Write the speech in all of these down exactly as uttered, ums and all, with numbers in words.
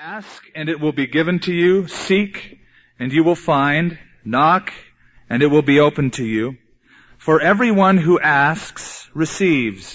Ask, and it will be given to you. Seek, and you will find. Knock, and it will be opened to you. For everyone who asks receives,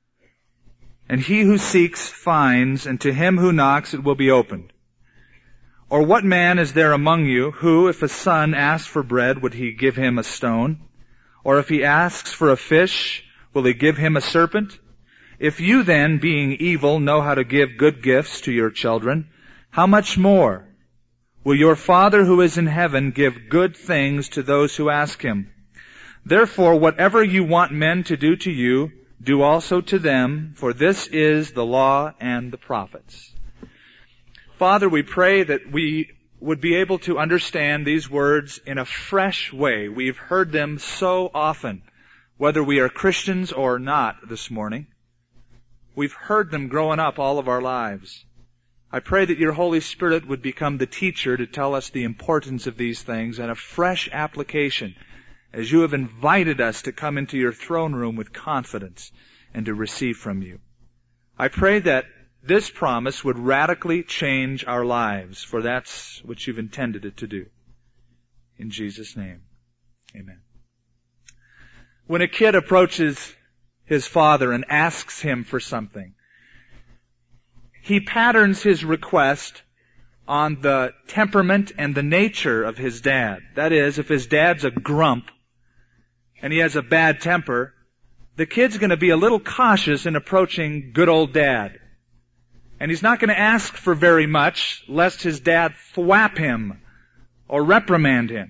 and he who seeks finds, and to him who knocks it will be opened. Or what man is there among you who, if a son asks for bread, would he give him a stone? Or if he asks for a fish, will he give him a serpent? If you then, being evil, know how to give good gifts to your children, how much more will your Father who is in heaven give good things to those who ask him? Therefore, whatever you want men to do to you, do also to them, for this is the law and the prophets. Father, we pray that we would be able to understand these words in a fresh way. We've heard them so often, whether we are Christians or not this morning. We've heard them growing up all of our lives. I pray that your Holy Spirit would become the teacher to tell us the importance of these things and a fresh application as you have invited us to come into your throne room with confidence and to receive from you. I pray that this promise would radically change our lives, for that's what you've intended it to do. In Jesus' name, amen. When a kid approaches his father and asks him for something, he patterns his request on the temperament and the nature of his dad. That is, if his dad's a grump and he has a bad temper, the kid's going to be a little cautious in approaching good old dad. And he's not going to ask for very much, lest his dad thwap him or reprimand him.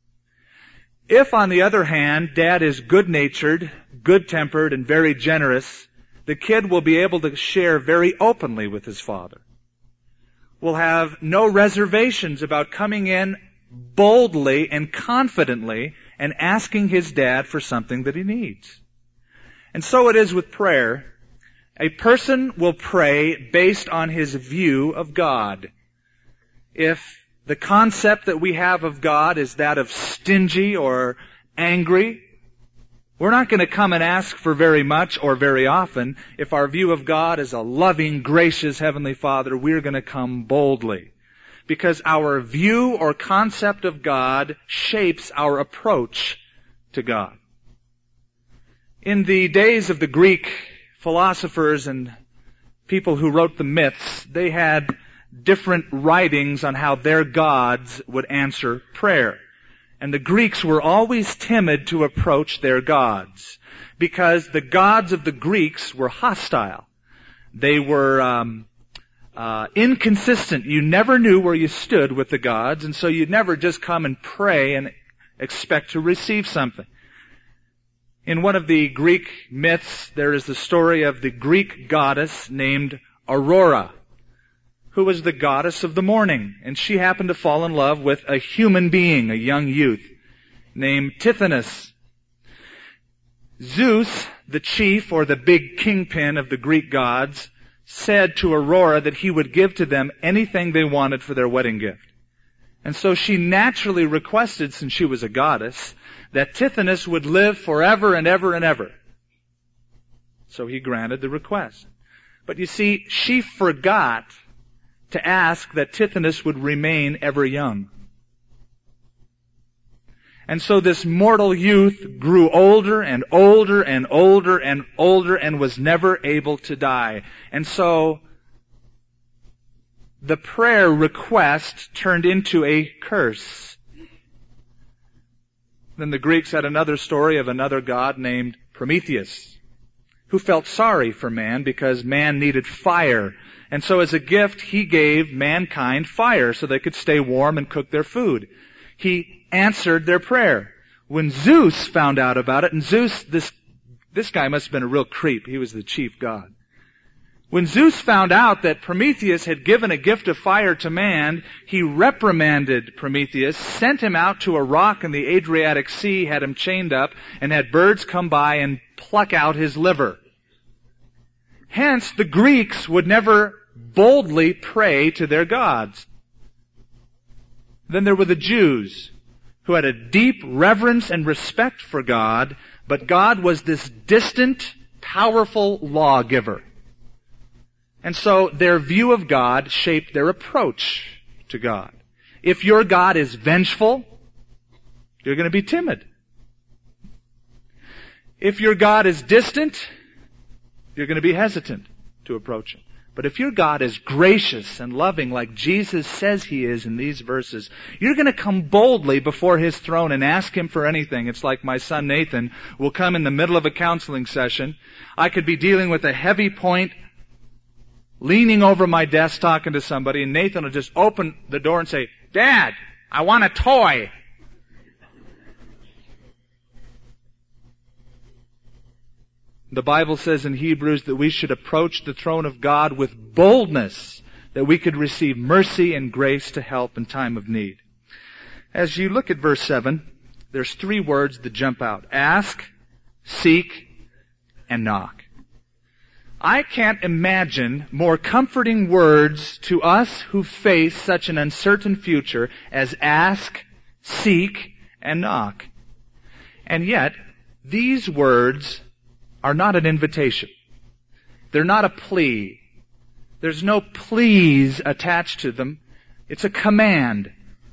If, on the other hand, dad is good-natured, good-tempered, and very generous, the kid will be able to share very openly with his father. Will have no reservations about coming in boldly and confidently and asking his dad for something that he needs. And so it is with prayer. A person will pray based on his view of God. If the concept that we have of God is that of stingy or angry, we're not going to come and ask for very much or very often. If our view of God is a loving, gracious Heavenly Father, we're going to come boldly. Because our view or concept of God shapes our approach to God. In the days of the Greek philosophers and people who wrote the myths, they had different writings on how their gods would answer prayer. And the Greeks were always timid to approach their gods because the gods of the Greeks were hostile. They were um, uh, inconsistent. You never knew where you stood with the gods, and so you'd never just come and pray and expect to receive something. In one of the Greek myths, there is the story of the Greek goddess named Aurora, who was the goddess of the morning, and she happened to fall in love with a human being, a young youth, named Tithonus. Zeus, the chief or the big kingpin of the Greek gods, said to Aurora that he would give to them anything they wanted for their wedding gift. And so she naturally requested, since she was a goddess, that Tithonus would live forever and ever and ever. So he granted the request. But you see, she forgot to ask that Tithonus would remain ever young. And so this mortal youth grew older and older and older and older and was never able to die. And so the prayer request turned into a curse. Then the Greeks had another story of another god named Prometheus, who felt sorry for man because man needed fire. And so as a gift, he gave mankind fire so they could stay warm and cook their food. He answered their prayer. When Zeus found out about it, and Zeus, this, this guy must have been a real creep. He was the chief god. When Zeus found out that Prometheus had given a gift of fire to man, he reprimanded Prometheus, sent him out to a rock in the Adriatic Sea, had him chained up, and had birds come by and pluck out his liver. Hence, the Greeks would never boldly pray to their gods. Then there were the Jews, who had a deep reverence and respect for God, but God was this distant, powerful lawgiver. And so their view of God shaped their approach to God. If your God is vengeful, you're going to be timid. If your God is distant, you're going to be hesitant to approach Him. But if your God is gracious and loving like Jesus says He is in these verses, you're going to come boldly before His throne and ask Him for anything. It's like my son Nathan will come in the middle of a counseling session. I could be dealing with a heavy point, leaning over my desk talking to somebody, and Nathan will just open the door and say, "Dad, I want a toy." The Bible says in Hebrews that we should approach the throne of God with boldness, that we could receive mercy and grace to help in time of need. As you look at verse seven, there's three words that jump out. Ask, seek, and knock. I can't imagine more comforting words to us who face such an uncertain future as ask, seek, and knock. And yet, these words are not an invitation. They're not a plea. There's no please attached to them. It's a command.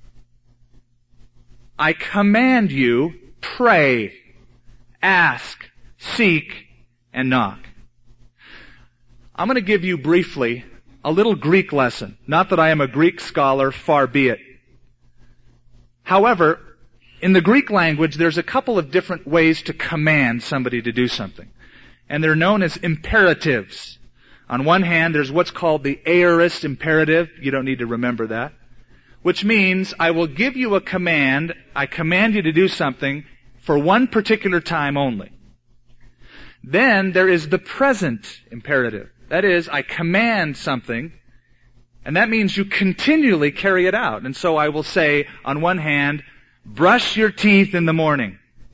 I command you, pray, ask, seek, and knock. I'm going to give you briefly a little Greek lesson. Not that I am a Greek scholar, far be it. However, in the Greek language, there's a couple of different ways to command somebody to do something. And they're known as imperatives. On one hand, there's what's called the aorist imperative. You don't need to remember that. Which means, I will give you a command, I command you to do something for one particular time only. Then there is the present imperative. That is, I command something, and that means you continually carry it out. And so I will say, on one hand, brush your teeth in the morning.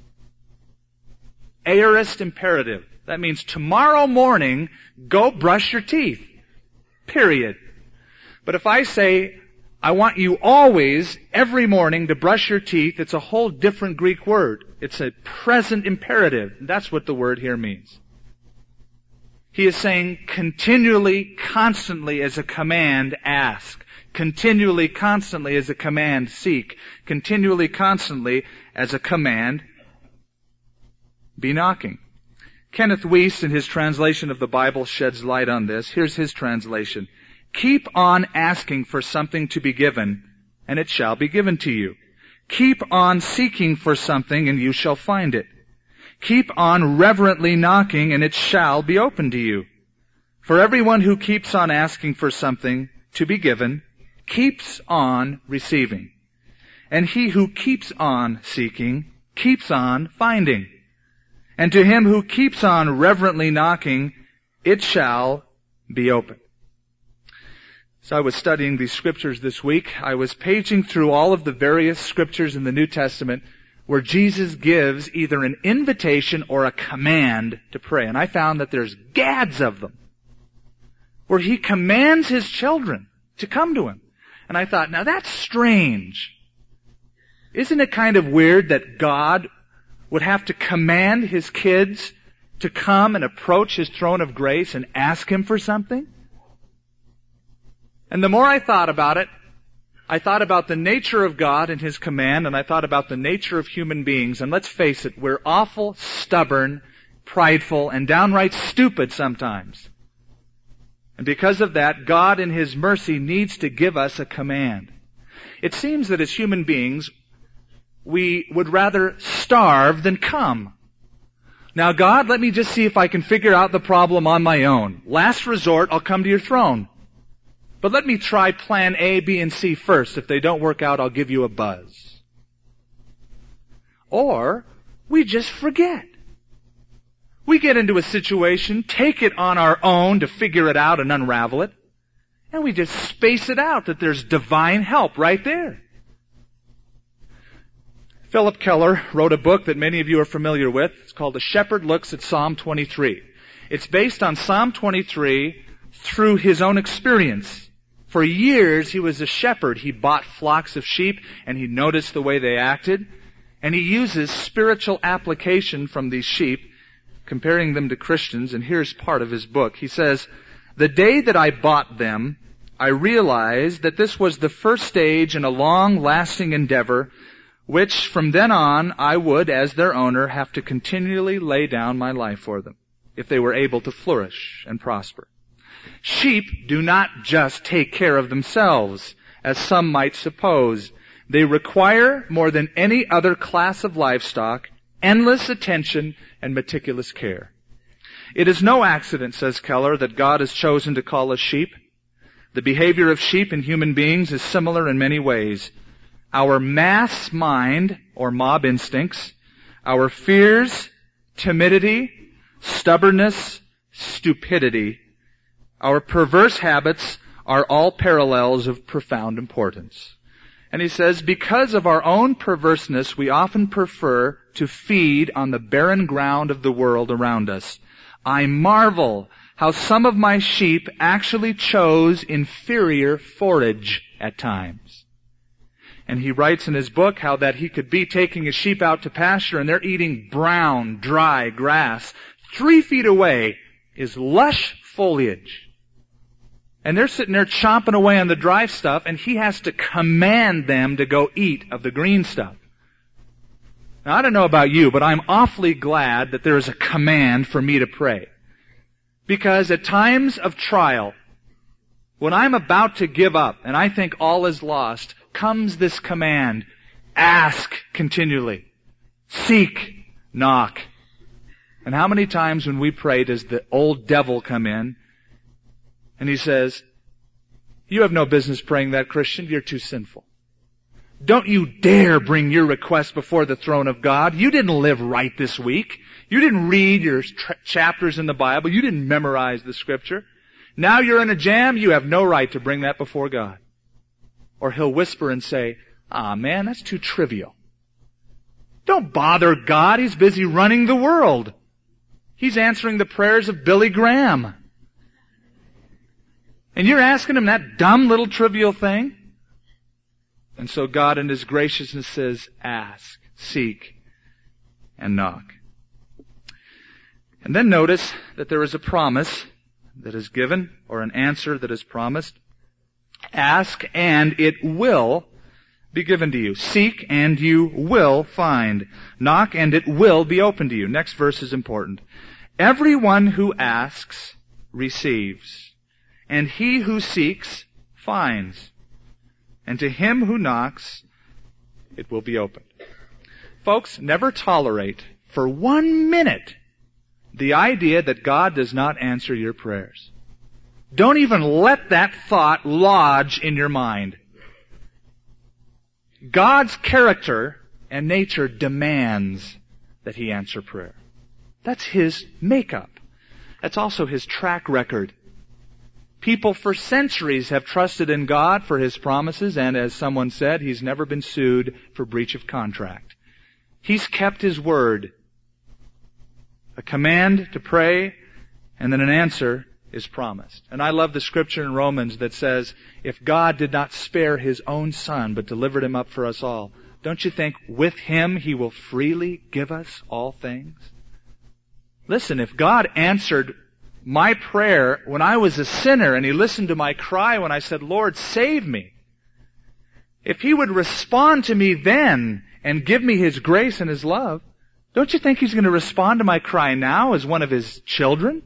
Aorist imperative. That means tomorrow morning, go brush your teeth. Period. But if I say, I want you always, every morning, to brush your teeth, it's a whole different Greek word. It's a present imperative. That's what the word here means. He is saying continually, constantly as a command, ask. Continually, constantly as a command, seek. Continually, constantly as a command, be knocking. Kenneth Wuest, in his translation of the Bible, sheds light on this. Here's his translation. Keep on asking for something to be given, and it shall be given to you. Keep on seeking for something, and you shall find it. Keep on reverently knocking, and it shall be opened to you. For everyone who keeps on asking for something to be given, keeps on receiving. And he who keeps on seeking, keeps on finding. And to him who keeps on reverently knocking, it shall be open. So I was studying these scriptures this week. I was paging through all of the various scriptures in the New Testament where Jesus gives either an invitation or a command to pray. And I found that there's gads of them where He commands His children to come to Him. And I thought, now that's strange. Isn't it kind of weird that God would have to command His kids to come and approach His throne of grace and ask Him for something? And the more I thought about it, I thought about the nature of God and His command, and I thought about the nature of human beings. And let's face it, we're awful, stubborn, prideful, and downright stupid sometimes. And because of that, God in His mercy needs to give us a command. It seems that as human beings, we would rather starve than come. Now, God, let me just see if I can figure out the problem on my own. Last resort, I'll come to your throne. But let me try plan A, B, and C first. If they don't work out, I'll give you a buzz. Or, we just forget. We get into a situation, take it on our own to figure it out and unravel it, and we just space it out that there's divine help right there. Philip Keller wrote a book that many of you are familiar with. It's called A Shepherd Looks at Psalm twenty-three. It's based on Psalm twenty-three through his own experience. For years, he was a shepherd. He bought flocks of sheep, and he noticed the way they acted. And he uses spiritual application from these sheep, comparing them to Christians. And here's part of his book. He says, The day that I bought them, I realized that this was the first stage in a long, lasting endeavor, which from then on I would, as their owner, have to continually lay down my life for them, if they were able to flourish and prosper. Sheep do not just take care of themselves, as some might suppose. They require, more than any other class of livestock, endless attention and meticulous care. It is no accident, says Keller, that God has chosen to call us sheep. The behavior of sheep and human beings is similar in many ways. Our mass mind, or mob instincts, our fears, timidity, stubbornness, stupidity, our perverse habits are all parallels of profound importance. And he says, because of our own perverseness, we often prefer to feed on the barren ground of the world around us. I marvel how some of my sheep actually chose inferior forage at times. And he writes in his book how that he could be taking his sheep out to pasture and they're eating brown, dry grass. Three feet away is lush foliage. And they're sitting there chomping away on the dry stuff, and he has to command them to go eat of the green stuff. Now, I don't know about you, but I'm awfully glad that there is a command for me to pray. Because at times of trial, when I'm about to give up and I think all is lost, comes this command, ask continually, seek, knock. And how many times when we pray does the old devil come in and he says, you have no business praying that, Christian. You're too sinful. Don't you dare bring your request before the throne of God. You didn't live right this week. You didn't read your tra- chapters in the Bible. You didn't memorize the Scripture. Now you're in a jam. You have no right to bring that before God. Or he'll whisper and say, ah, man, that's too trivial. Don't bother God. He's busy running the world. He's answering the prayers of Billy Graham. And you're asking him that dumb little trivial thing? And so God in His graciousness says, ask, seek, and knock. And then notice that there is a promise that is given, or an answer that is promised. Ask and it will be given to you. Seek and you will find. Knock and it will be open to you. Next verse is important. Everyone who asks receives. And he who seeks finds. And to him who knocks, it will be opened. Folks, never tolerate for one minute the idea that God does not answer your prayers. Don't even let that thought lodge in your mind. God's character and nature demands that He answer prayer. That's His makeup. That's also His track record. People for centuries have trusted in God for His promises, and as someone said, He's never been sued for breach of contract. He's kept His word. A command to pray, and then an answer is promised. And I love the scripture in Romans that says, if God did not spare His own Son, but delivered Him up for us all, don't you think with Him He will freely give us all things? Listen, if God answered my prayer when I was a sinner and He listened to my cry when I said, Lord, save me. If He would respond to me then and give me His grace and His love, don't you think He's going to respond to my cry now as one of His children?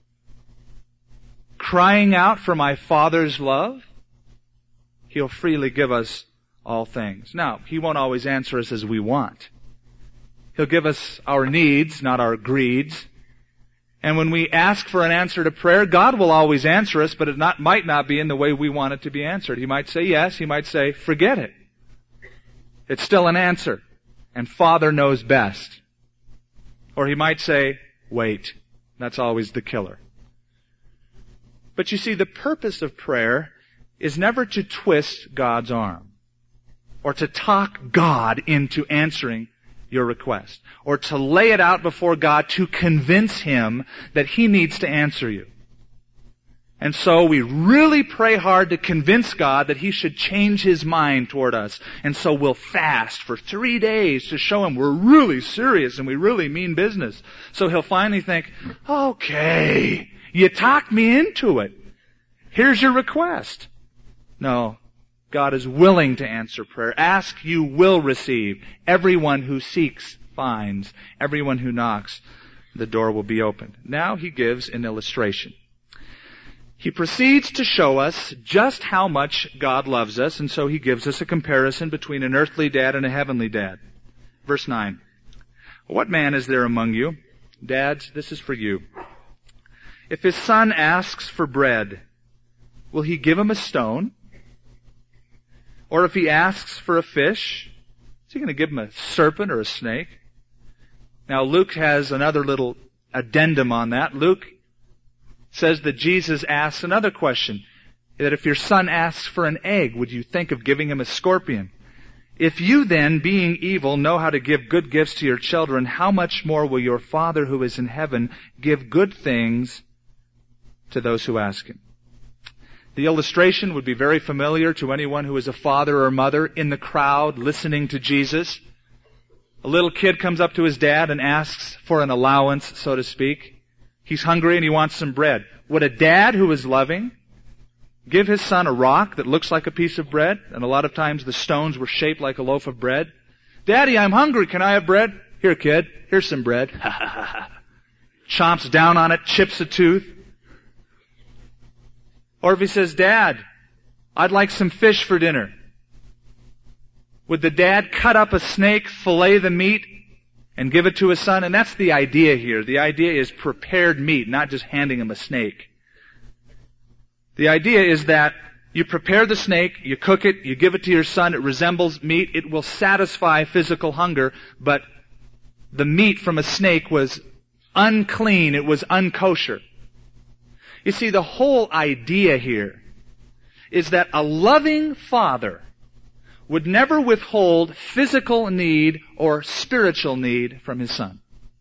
Crying out for my Father's love? He'll freely give us all things. Now, He won't always answer us as we want. He'll give us our needs, not our greeds. And when we ask for an answer to prayer, God will always answer us, but it not, might not be in the way we want it to be answered. He might say yes. He might say, forget it. It's still an answer. And Father knows best. Or He might say, wait. That's always the killer. But you see, the purpose of prayer is never to twist God's arm or to talk God into answering your request, or to lay it out before God to convince Him that He needs to answer you. And so we really pray hard to convince God that He should change His mind toward us. And so we'll fast for three days to show Him we're really serious and we really mean business. So He'll finally think, okay, you talked me into it. Here's your request. No. God is willing to answer prayer. Ask, you will receive. Everyone who seeks finds. Everyone who knocks, the door will be opened. Now he gives an illustration. He proceeds to show us just how much God loves us, and so he gives us a comparison between an earthly dad and a heavenly dad. Verse nine. What man is there among you? Dads, this is for you. If his son asks for bread, will he give him a stone? Or if he asks for a fish, is he going to give him a serpent or a snake? Now Luke has another little addendum on that. Luke says that Jesus asks another question, that if your son asks for an egg, would you think of giving him a scorpion? If you then, being evil, know how to give good gifts to your children, how much more will your Father who is in heaven give good things to those who ask him? The illustration would be very familiar to anyone who is a father or mother in the crowd listening to Jesus. A little kid comes up to his dad and asks for an allowance, so to speak. He's hungry and he wants some bread. Would a dad who is loving give his son a rock that looks like a piece of bread? And a lot of times the stones were shaped like a loaf of bread. Daddy, I'm hungry. Can I have bread? Here, kid. Here's some bread. Chomps down on it, chips a tooth. Or if he says, Dad, I'd like some fish for dinner. Would the dad cut up a snake, fillet the meat, and give it to his son? And that's the idea here. The idea is prepared meat, not just handing him a snake. The idea is that you prepare the snake, you cook it, you give it to your son, it resembles meat, it will satisfy physical hunger, but the meat from a snake was unclean, it was unkosher. You see, the whole idea here is that a loving father would never withhold physical need or spiritual need from his son.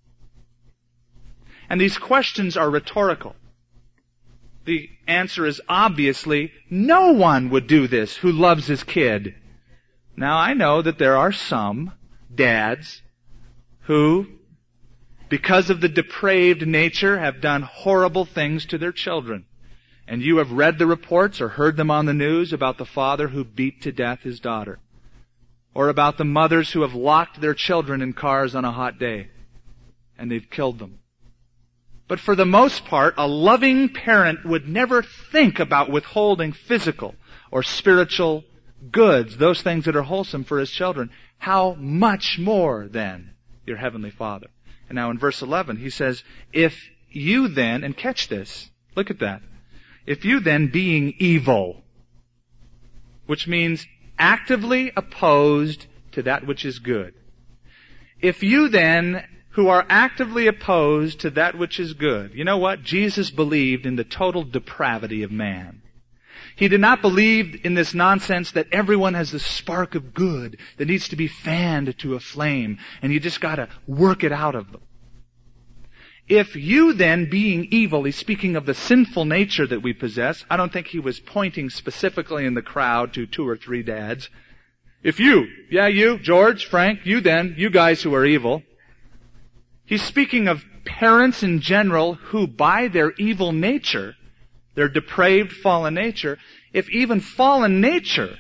And these questions are rhetorical. The answer is obviously no one would do this who loves his kid. Now, I know that there are some dads who, because of the depraved nature, have done horrible things to their children. And you have read the reports or heard them on the news about the father who beat to death his daughter. Or about the mothers who have locked their children in cars on a hot day and they've killed them. But for the most part, a loving parent would never think about withholding physical or spiritual goods, those things that are wholesome for his children. How much more then your heavenly Father? And now in verse eleven, he says, if you then, and catch this, look at that. If you then, being evil, which means actively opposed to that which is good. If you then, who are actively opposed to that which is good. You know what? Jesus believed in the total depravity of man. He did not believe in this nonsense that everyone has this spark of good that needs to be fanned to a flame, and you just gotta work it out of them. If you then, being evil, he's speaking of the sinful nature that we possess. I don't think he was pointing specifically in the crowd to two or three dads. If you, yeah you, George, Frank, you then, you guys who are evil. He's speaking of parents in general who, by their evil nature, their depraved fallen nature, if even fallen nature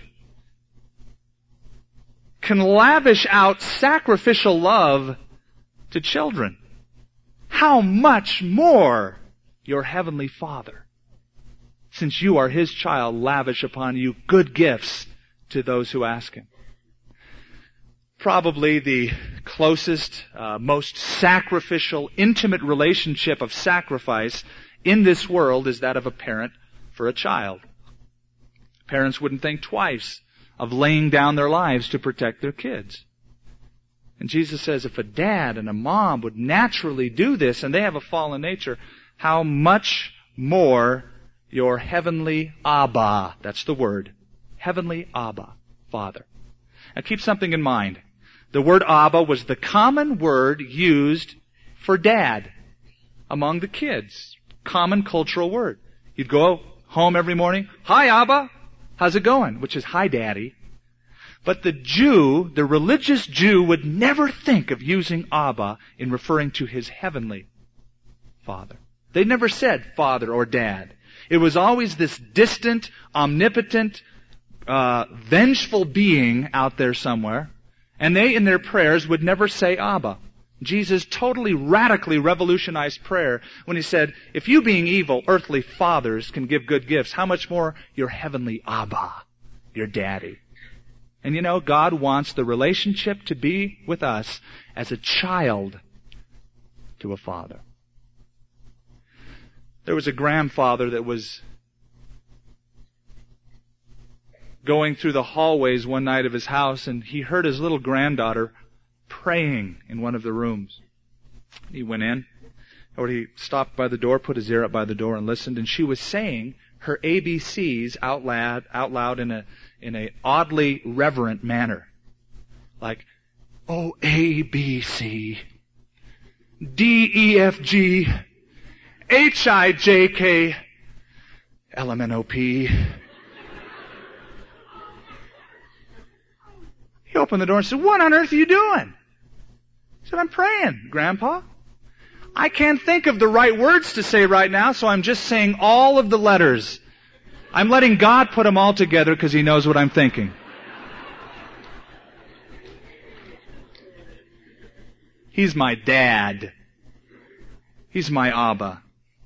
can lavish out sacrificial love to children, how much more your heavenly Father, since you are his child, lavish upon you good gifts to those who ask him. Probably the closest, uh, most sacrificial, intimate relationship of sacrifice in this world is that of a parent for a child. Parents wouldn't think twice of laying down their lives to protect their kids. And Jesus says if a dad and a mom would naturally do this and they have a fallen nature, how much more your heavenly Abba, that's the word, heavenly Abba, Father. Now keep something in mind. The word Abba was the common word used for dad among the kids. Common cultural word. You'd go home every morning, hi Abba, how's it going? Which is hi daddy. But the Jew, the religious Jew, would never think of using Abba in referring to his heavenly Father. They never said father or dad. It was always this distant, omnipotent, uh, vengeful being out there somewhere. And they, in their prayers, would never say Abba. Jesus totally, radically revolutionized prayer when He said, if you being evil, earthly fathers can give good gifts, how much more your heavenly Abba, your daddy. And you know, God wants the relationship to be with us as a child to a father. There was a grandfather that was going through the hallways one night of his house, and he heard his little granddaughter praying in one of the rooms. He went in, or he stopped by the door, put his ear up by the door and listened, and she was saying her A B Cs out loud, out loud in a in a oddly reverent manner. Like, O A B C, D E F G, H I J K, L M N O P. He opened the door and said, what on earth are you doing? He said, I'm praying, Grandpa. I can't think of the right words to say right now, so I'm just saying all of the letters. I'm letting God put them all together because He knows what I'm thinking. He's my dad. He's my Abba.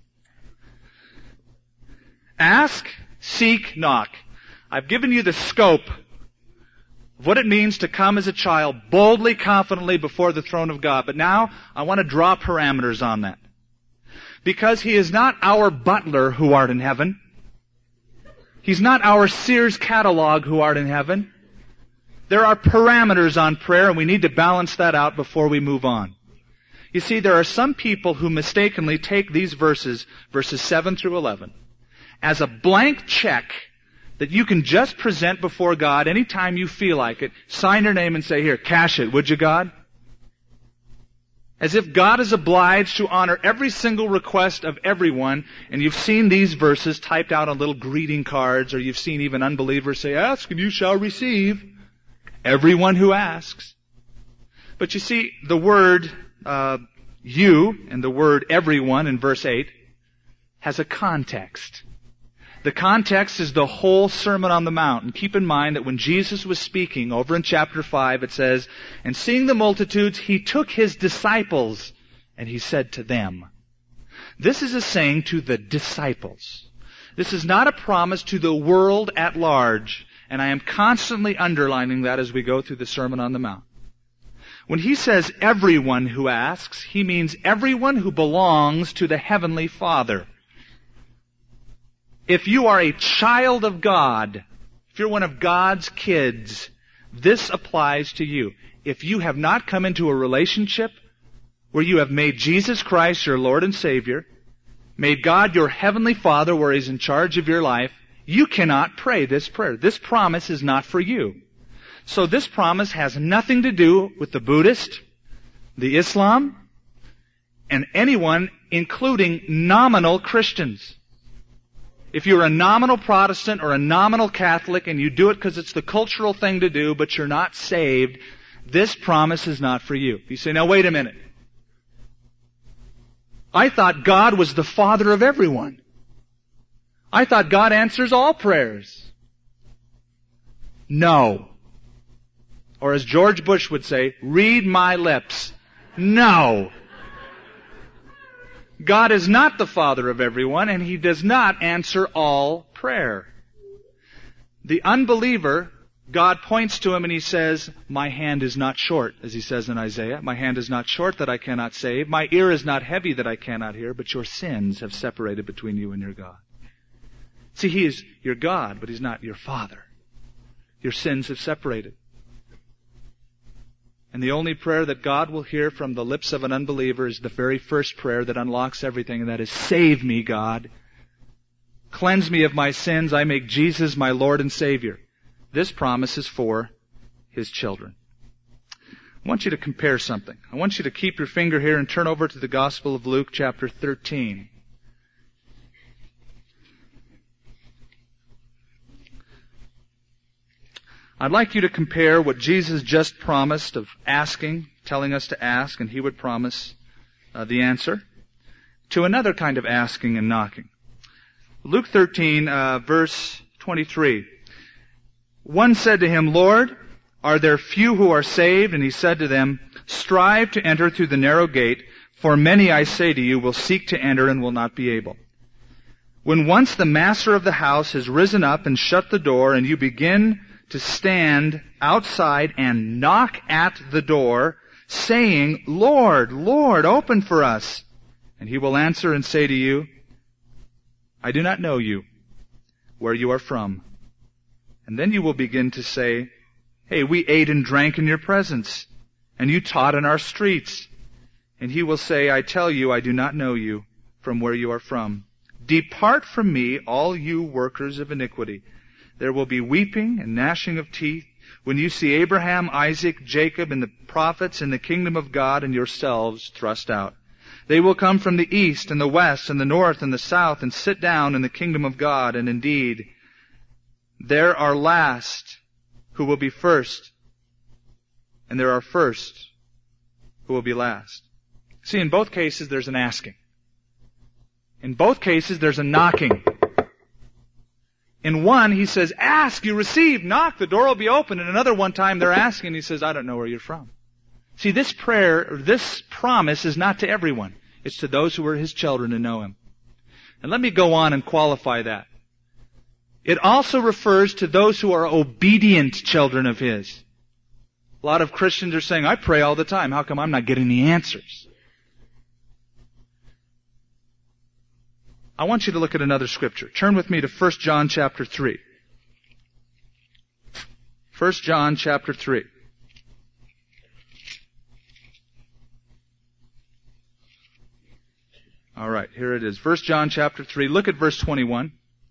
Ask, seek, knock. I've given you the scope of what it means to come as a child boldly, confidently before the throne of God. But now I want to draw parameters on that. Because He is not our butler who art in heaven. He's not our Sears catalog who art in heaven. There are parameters on prayer, and we need to balance that out before we move on. You see, there are some people who mistakenly take these verses, verses seven through eleven, as a blank check that you can just present before God anytime you feel like it. Sign your name and say, here, cash it, would you, God? As if God is obliged to honor every single request of everyone, and you've seen these verses typed out on little greeting cards, or you've seen even unbelievers say, ask and you shall receive. Everyone who asks. But you see, the word uh, you and the word everyone in verse eight has a context. The context is the whole Sermon on the Mount. And keep in mind that when Jesus was speaking, over in chapter five, it says, and seeing the multitudes, He took His disciples, and He said to them. This is a saying to the disciples. This is not a promise to the world at large. And I am constantly underlining that as we go through the Sermon on the Mount. When He says everyone who asks, He means everyone who belongs to the Heavenly Father. If you are a child of God, if you're one of God's kids, this applies to you. If you have not come into a relationship where you have made Jesus Christ your Lord and Savior, made God your Heavenly Father where He's in charge of your life, you cannot pray this prayer. This promise is not for you. So this promise has nothing to do with the Buddhist, the Islam, and anyone, including nominal Christians. If you're a nominal Protestant or a nominal Catholic and you do it because it's the cultural thing to do, but you're not saved, this promise is not for you. You say, now wait a minute. I thought God was the Father of everyone. I thought God answers all prayers. No. Or as George Bush would say, read my lips. No. God is not the Father of everyone, and He does not answer all prayer. The unbeliever, God points to him and He says, my hand is not short, as He says in Isaiah. My hand is not short that I cannot save. My ear is not heavy that I cannot hear, but your sins have separated between you and your God. See, He is your God, but He's not your Father. Your sins have separated. And the only prayer that God will hear from the lips of an unbeliever is the very first prayer that unlocks everything, and that is, save me, God. Cleanse me of my sins. I make Jesus my Lord and Savior. This promise is for His children. I want you to compare something. I want you to keep your finger here and turn over to the Gospel of Luke, chapter thirteen. I'd like you to compare what Jesus just promised of asking, telling us to ask, and He would promise uh, the answer, to another kind of asking and knocking. Luke thirteen, uh, verse twenty-three. One said to him, Lord, are there few who are saved? And he said to them, strive to enter through the narrow gate, for many, I say to you, will seek to enter and will not be able. When once the master of the house has risen up and shut the door, and you begin to stand outside and knock at the door, saying, Lord, Lord, open for us. And he will answer and say to you, I do not know you, where you are from. And then you will begin to say, hey, we ate and drank in your presence, and you taught in our streets. And he will say, I tell you, I do not know you, from where you are from. Depart from me, all you workers of iniquity. There will be weeping and gnashing of teeth when you see Abraham, Isaac, Jacob, and the prophets in the kingdom of God and yourselves thrust out. They will come from the east and the west and the north and the south and sit down in the kingdom of God. And indeed, there are last who will be first, and there are first who will be last. See, in both cases, there's an asking. In both cases, there's a knocking. In one, he says, ask, you receive, knock, the door will be open. And another one time, they're asking, he says, I don't know where you're from. See, this prayer, or this promise is not to everyone. It's to those who are his children and know him. And let me go on and qualify that. It also refers to those who are obedient children of his. A lot of Christians are saying, I pray all the time. How come I'm not getting the answers? I want you to look at another scripture. Turn with me to First John chapter three. First John chapter three. All right, here it is. First John chapter three. Look at verse twenty-one.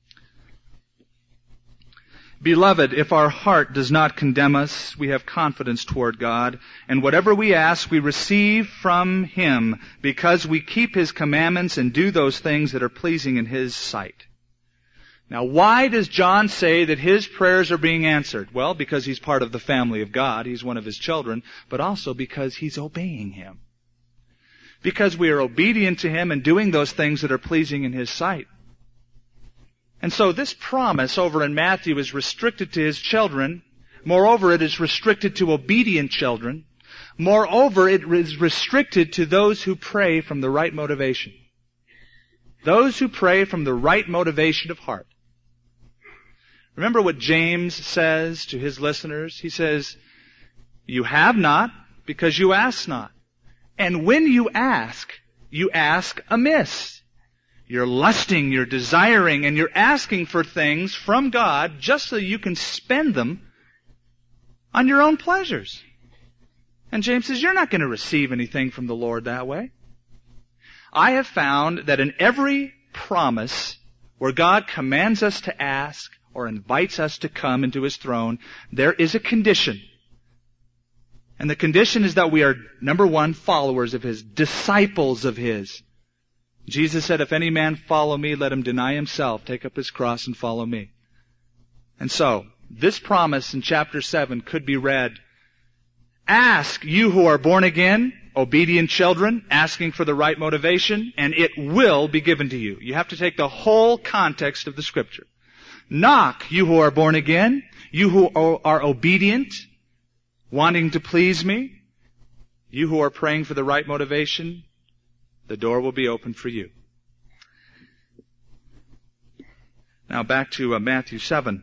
Beloved, if our heart does not condemn us, we have confidence toward God, and whatever we ask, we receive from him, because we keep his commandments and do those things that are pleasing in his sight. Now, why does John say that his prayers are being answered? Well, because he's part of the family of God. He's one of his children, but also because he's obeying him. Because we are obedient to him and doing those things that are pleasing in his sight. And so this promise over in Matthew is restricted to his children. Moreover, it is restricted to obedient children. Moreover, it is restricted to those who pray from the right motivation. Those who pray from the right motivation of heart. Remember what James says to his listeners? He says, you have not because you ask not. And when you ask, you ask amiss. You're lusting, you're desiring, and you're asking for things from God just so you can spend them on your own pleasures. And James says, you're not going to receive anything from the Lord that way. I have found that in every promise where God commands us to ask or invites us to come into his throne, there is a condition. And the condition is that we are, number one, followers of his, disciples of his. Jesus said, if any man follow me, let him deny himself, take up his cross and follow me. And so, this promise in chapter seven could be read, ask, you who are born again, obedient children, asking for the right motivation, and it will be given to you. You have to take the whole context of the scripture. Knock, you who are born again, you who are obedient, wanting to please me, you who are praying for the right motivation, the door will be open for you. Now back to uh, Matthew seven.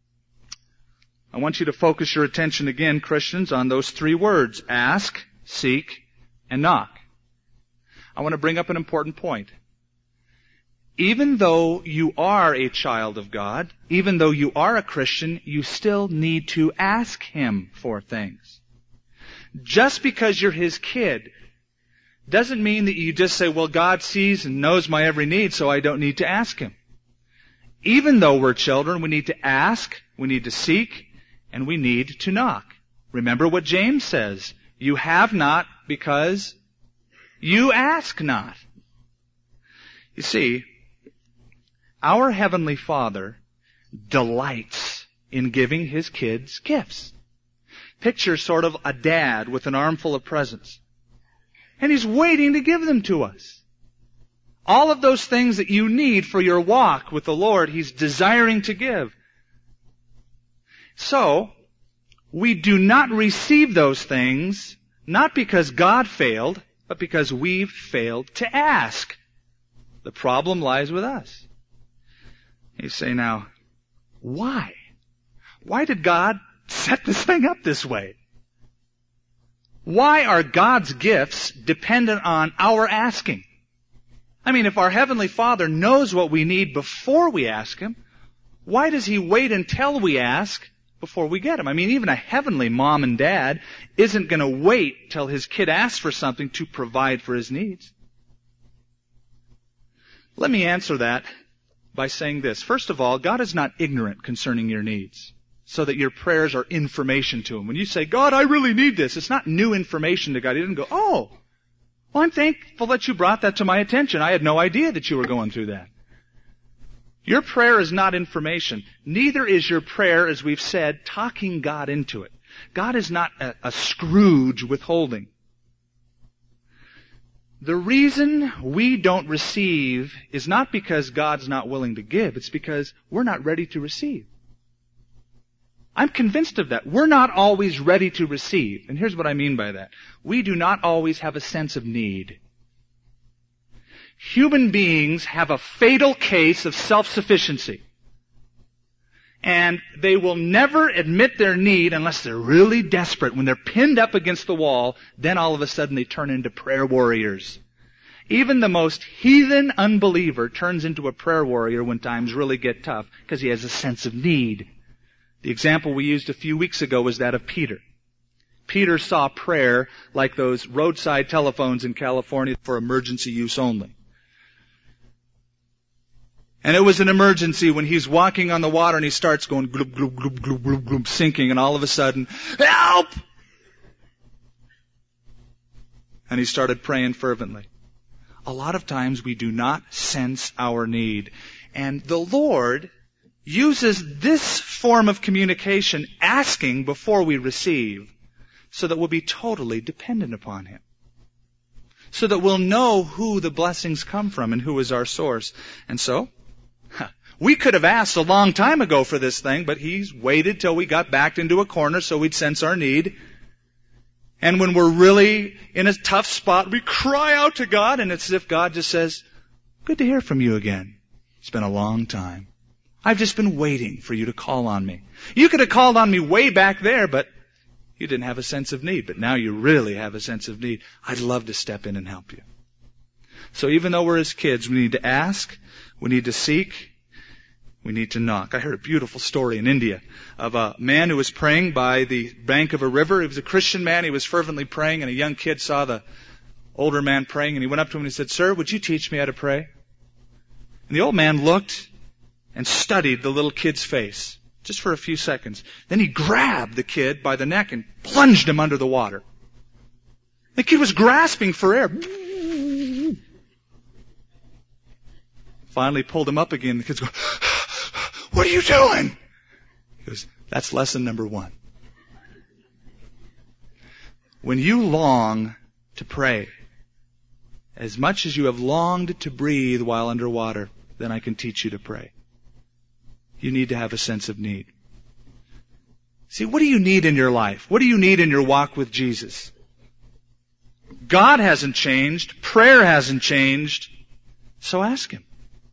I want you to focus your attention again, Christians, on those three words, ask, seek, and knock. I want to bring up an important point. Even though you are a child of God, even though you are a Christian, you still need to ask him for things. Just because you're his kid doesn't mean that you just say, well, God sees and knows my every need, so I don't need to ask him. Even though we're children, we need to ask, we need to seek, and we need to knock. Remember what James says. You have not because you ask not. You see, our Heavenly Father delights in giving his kids gifts. Picture sort of a dad with an armful of presents. And he's waiting to give them to us. All of those things that you need for your walk with the Lord, He's desiring to give. So, we do not receive those things, not because God failed, but because we've failed to ask. The problem lies with us. You say now, why? Why did God set this thing up this way? Why are God's gifts dependent on our asking? I mean, if our Heavenly Father knows what we need before we ask Him, why does He wait until we ask before we get Him? I mean, even a heavenly mom and dad isn't going to wait till his kid asks for something to provide for his needs. Let me answer that by saying this. First of all, God is not ignorant concerning your needs, so that your prayers are information to Him. When you say, God, I really need this, it's not new information to God. He didn't go, oh, well, I'm thankful that you brought that to my attention. I had no idea that you were going through that. Your prayer is not information. Neither is your prayer, as we've said, talking God into it. God is not a, a Scrooge withholding. The reason we don't receive is not because God's not willing to give. It's because we're not ready to receive. I'm convinced of that. We're not always ready to receive. And here's what I mean by that. We do not always have a sense of need. Human beings have a fatal case of self-sufficiency. And they will never admit their need unless they're really desperate. When they're pinned up against the wall, then all of a sudden they turn into prayer warriors. Even the most heathen unbeliever turns into a prayer warrior when times really get tough because he has a sense of need. The example we used a few weeks ago was that of Peter. Peter saw prayer like those roadside telephones in California for emergency use only. And it was an emergency when he's walking on the water and he starts going gloop, gloop, gloop, gloop, gloop, gloop, sinking, and all of a sudden, help! And he started praying fervently. A lot of times we do not sense our need. And the Lord uses this form of communication, asking before we receive, so that we'll be totally dependent upon Him. So that we'll know who the blessings come from and who is our source. And so, we could have asked a long time ago for this thing, but He's waited till we got backed into a corner so we'd sense our need. And when we're really in a tough spot, we cry out to God, and it's as if God just says, good to hear from you again. It's been a long time. I've just been waiting for you to call on me. You could have called on me way back there, but you didn't have a sense of need. But now you really have a sense of need. I'd love to step in and help you. So even though we're His kids, we need to ask, we need to seek, we need to knock. I heard a beautiful story in India of a man who was praying by the bank of a river. He was a Christian man. He was fervently praying, and a young kid saw the older man praying, and he went up to him and he said, Sir, would you teach me how to pray? And the old man looked and studied the little kid's face just for a few seconds. Then he grabbed the kid by the neck and plunged him under the water. The kid was grasping for air. Finally pulled him up again. The kid's going, what are you doing? He goes, that's lesson number one. When you long to pray, as much as you have longed to breathe while underwater, then I can teach you to pray. You need to have a sense of need. See, what do you need in your life? What do you need in your walk with Jesus? God hasn't changed. Prayer hasn't changed. So ask Him.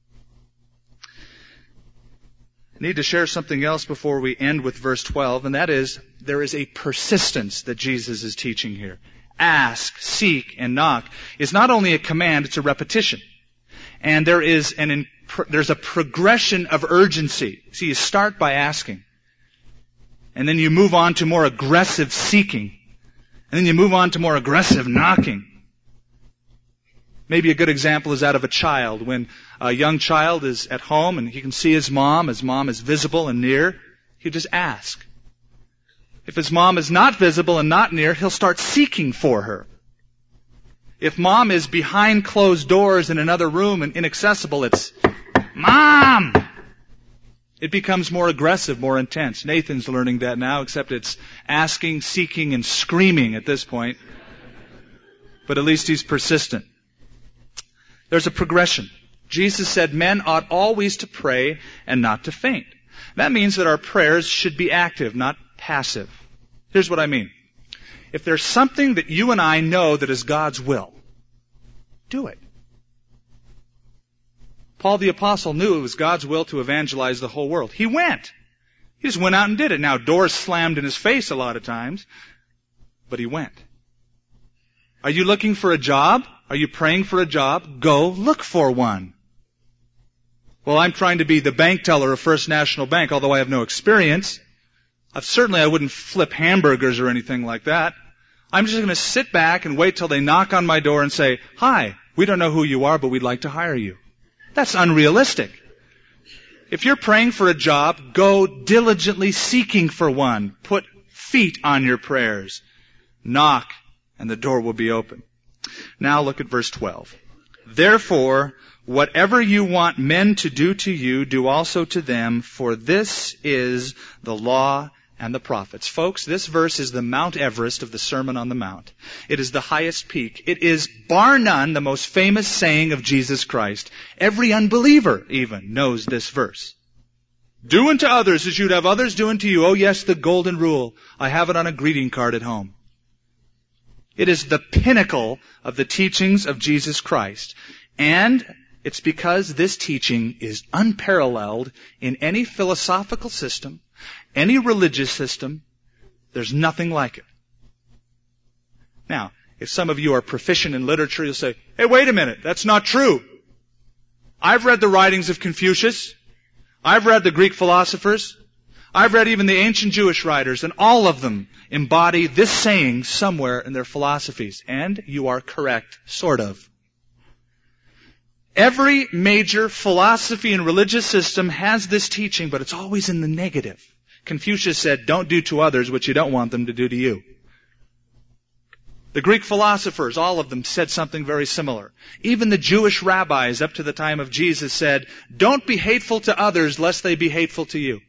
I need to share something else before we end with verse twelve, and that is, there is a persistence that Jesus is teaching here. Ask, seek, and knock is not only a command, it's a repetition. And there is an, there's a progression of urgency. See, you start by asking. And then you move on to more aggressive seeking. And then you move on to more aggressive knocking. Maybe a good example is that of a child. When a young child is at home and he can see his mom, his mom is visible and near, he'll just ask. If his mom is not visible and not near, he'll start seeking for her. If mom is behind closed doors in another room and inaccessible, it's, Mom! It becomes more aggressive, more intense. Nathan's learning that now, except it's asking, seeking, and screaming at this point. But at least he's persistent. There's a progression. Jesus said men ought always to pray and not to faint. That means that our prayers should be active, not passive. Here's what I mean. If there's something that you and I know that is God's will, do it. Paul the Apostle knew it was God's will to evangelize the whole world. He went. He just went out and did it. Now, doors slammed in his face a lot of times, but he went. Are you looking for a job? Are you praying for a job? Go look for one. Well, I'm trying to be the bank teller of First National Bank, although I have no experience. I've, certainly I wouldn't flip hamburgers or anything like that. I'm just going to sit back and wait till they knock on my door and say, "Hi, we don't know who you are, but we'd like to hire you." That's unrealistic. If you're praying for a job, go diligently seeking for one. Put feet on your prayers. Knock, and the door will be open. Now look at verse twelve. Therefore, whatever you want men to do to you, do also to them, for this is the law and the prophets. Folks, this verse is the Mount Everest of the Sermon on the Mount. It is the highest peak. It is, bar none, the most famous saying of Jesus Christ. Every unbeliever even knows this verse. Do unto others as you'd have others do unto you. Oh yes, the golden rule. I have it on a greeting card at home. It is the pinnacle of the teachings of Jesus Christ. And it's because this teaching is unparalleled in any philosophical system, any religious system. There's nothing like it. Now, if some of you are proficient in literature, you'll say, "Hey, wait a minute, that's not true. I've read the writings of Confucius. I've read the Greek philosophers. I've read even the ancient Jewish writers, and all of them embody this saying somewhere in their philosophies." And you are correct, sort of. Every major philosophy and religious system has this teaching, but it's always in the negative. Confucius said, "Don't do to others what you don't want them to do to you." The Greek philosophers, all of them, said something very similar. Even the Jewish rabbis up to the time of Jesus said, "Don't be hateful to others lest they be hateful to you."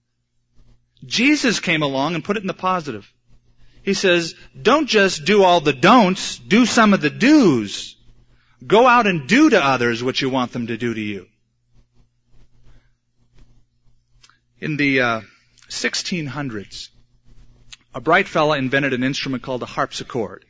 Jesus came along and put it in the positive. He says, "Don't just do all the don'ts, do some of the do's. Go out and do to others what you want them to do to you." In the uh, sixteen hundreds, a bright fella invented an instrument called a harpsichord.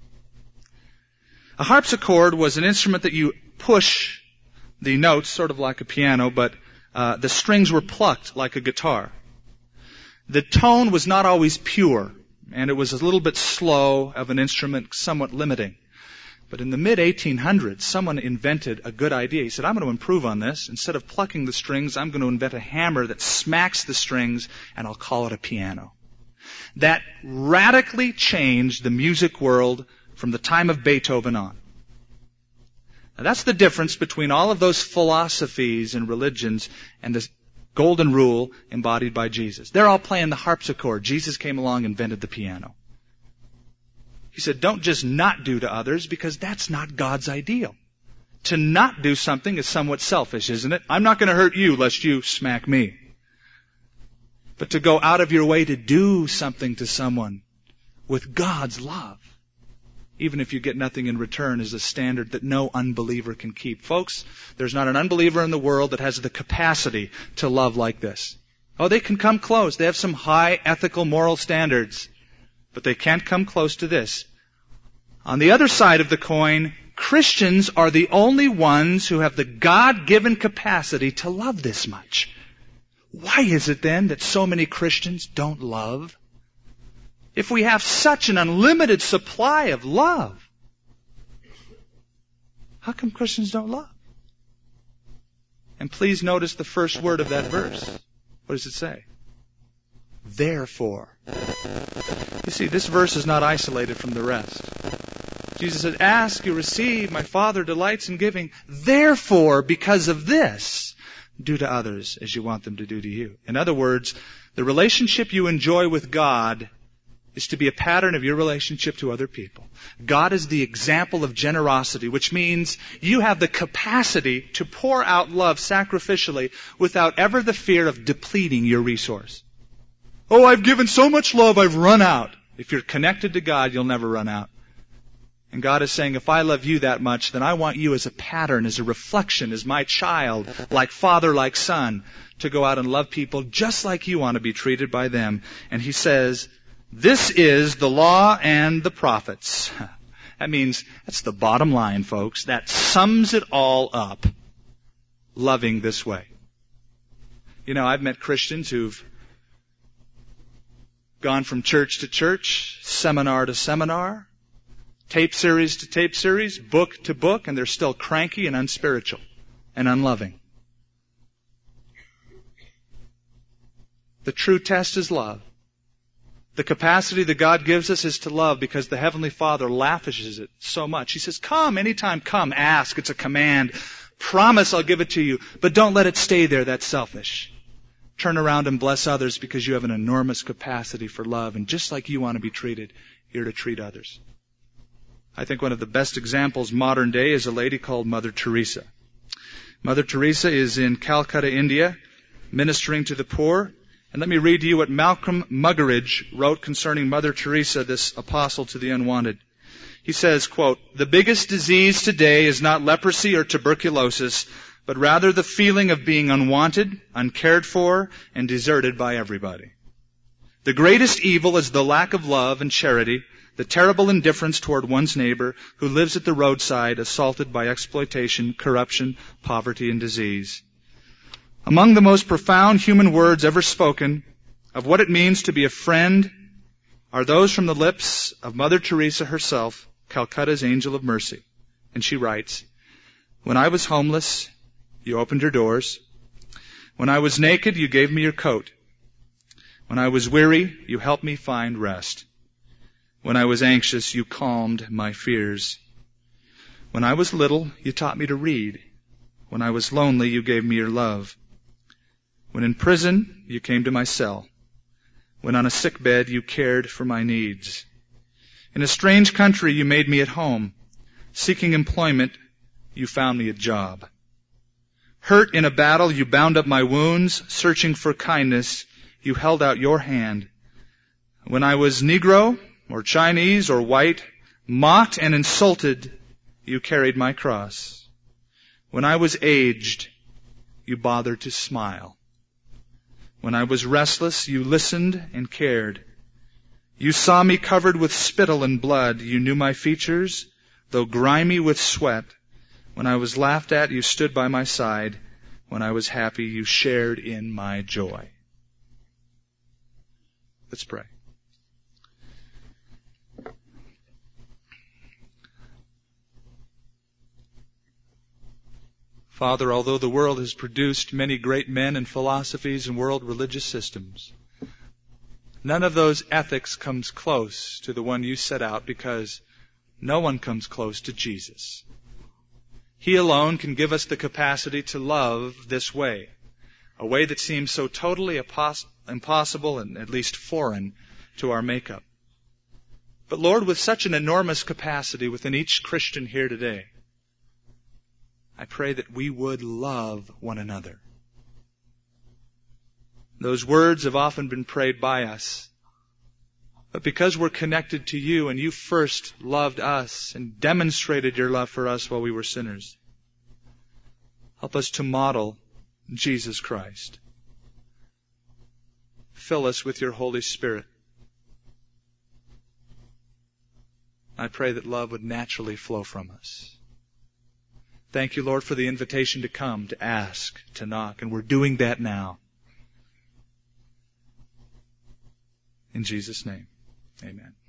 A harpsichord was an instrument that you push the notes, sort of like a piano, but uh, the strings were plucked like a guitar. The tone was not always pure, and it was a little bit slow of an instrument, somewhat limiting. But in the mid eighteen hundreds, someone invented a good idea. He said, "I'm going to improve on this. Instead of plucking the strings, I'm going to invent a hammer that smacks the strings, and I'll call it a piano." That radically changed the music world from the time of Beethoven on. Now, that's the difference between all of those philosophies and religions and this golden rule embodied by Jesus. They're all playing the harpsichord. Jesus came along and invented the piano. He said, don't just not do to others, because that's not God's ideal. To not do something is somewhat selfish, isn't it? I'm not going to hurt you lest you smack me. But to go out of your way to do something to someone with God's love, even if you get nothing in return, is a standard that no unbeliever can keep. Folks, there's not an unbeliever in the world that has the capacity to love like this. Oh, they can come close. They have some high ethical, moral standards, but they can't come close to this. On the other side of the coin, Christians are the only ones who have the God-given capacity to love this much. Why is it then that so many Christians don't love? If we have such an unlimited supply of love, how come Christians don't love? And please notice the first word of that verse. What does it say? Therefore. You see, this verse is not isolated from the rest. Jesus said, ask, you receive, my Father delights in giving. Therefore, because of this, do to others as you want them to do to you. In other words, the relationship you enjoy with God is to be a pattern of your relationship to other people. God is the example of generosity, which means you have the capacity to pour out love sacrificially without ever the fear of depleting your resource. Oh, I've given so much love, I've run out. If you're connected to God, you'll never run out. And God is saying, if I love you that much, then I want you as a pattern, as a reflection, as my child, like father, like son, to go out and love people just like you want to be treated by them. And He says, this is the law and the prophets. That means, that's the bottom line, folks. That sums it all up. Loving this way. You know, I've met Christians who've gone from church to church, seminar to seminar, tape series to tape series, book to book, and they're still cranky and unspiritual and unloving. The true test is love. The capacity that God gives us is to love because the Heavenly Father lavishes it so much. He says, come, anytime, come, ask. It's a command. Promise I'll give it to you. But don't let it stay there. That's selfish. Turn around and bless others because you have an enormous capacity for love. And just like you want to be treated, you're to treat others. I think one of the best examples modern day is a lady called Mother Teresa. Mother Teresa is in Calcutta, India, ministering to the poor. And let me read to you what Malcolm Muggeridge wrote concerning Mother Teresa, this apostle to the unwanted. He says, quote, the biggest disease today is not leprosy or tuberculosis, but rather the feeling of being unwanted, uncared for, and deserted by everybody. The greatest evil is the lack of love and charity, the terrible indifference toward one's neighbor who lives at the roadside, assaulted by exploitation, corruption, poverty, and disease. Among the most profound human words ever spoken of what it means to be a friend are those from the lips of Mother Teresa herself, Calcutta's Angel of Mercy. And she writes, when I was homeless, you opened your doors. When I was naked, you gave me your coat. When I was weary, you helped me find rest. When I was anxious, you calmed my fears. When I was little, you taught me to read. When I was lonely, you gave me your love. When in prison, you came to my cell. When on a sick bed, you cared for my needs. In a strange country, you made me at home. Seeking employment, you found me a job. Hurt in a battle, you bound up my wounds. Searching for kindness, you held out your hand. When I was Negro, or Chinese, or white, mocked and insulted, you carried my cross. When I was aged, you bothered to smile. When I was restless, you listened and cared. You saw me covered with spittle and blood. You knew my features, though grimy with sweat. When I was laughed at, you stood by my side. When I was happy, you shared in my joy. Let's pray. Father, although the world has produced many great men and philosophies and world religious systems, none of those ethics comes close to the one you set out because no one comes close to Jesus. He alone can give us the capacity to love this way, a way that seems so totally impossible and at least foreign to our makeup. But Lord, with such an enormous capacity within each Christian here today, I pray that we would love one another. Those words have often been prayed by us. But because we're connected to you and you first loved us and demonstrated your love for us while we were sinners, help us to model Jesus Christ. Fill us with your Holy Spirit. I pray that love would naturally flow from us. Thank you, Lord, for the invitation to come, to ask, to knock, and we're doing that now. In Jesus' name, amen.